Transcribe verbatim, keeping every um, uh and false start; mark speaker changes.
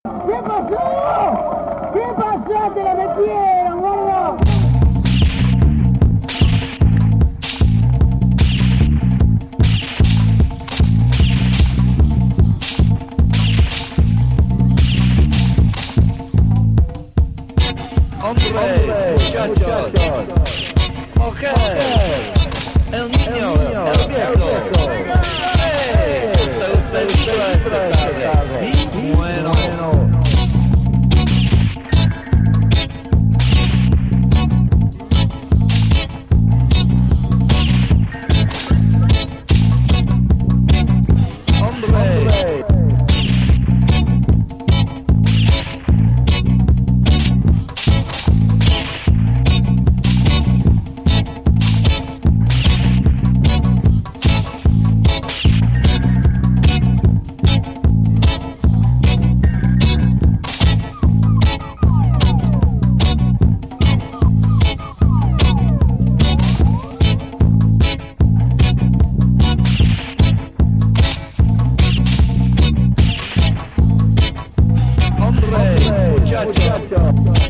Speaker 1: ¿Qué pasó? ¿Qué pasó? Te lo metieron, gordo.
Speaker 2: Hombre, muchachos, mujer, el niño, el viejo, ¡eh! Usted trae y bueno, hombre. Muchachos.